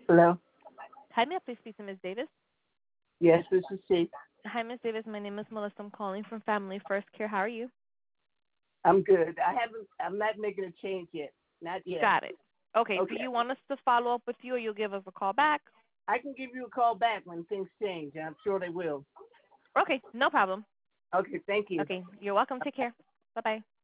Hello? Hi, may I please speak to Ms. Davis? Yes, this is she. Hi, Ms. Davis. My name is Melissa. I'm calling from Family First Care. How are you? I'm good. I'm not making a change yet. Not yet. Got it. Okay, do Okay. you want us to follow up with you or you'll give us a call back? I can give you a call back when things change. I'm sure they will. Okay, no problem. Okay, thank you. Okay, you're welcome. Take care. Bye-bye.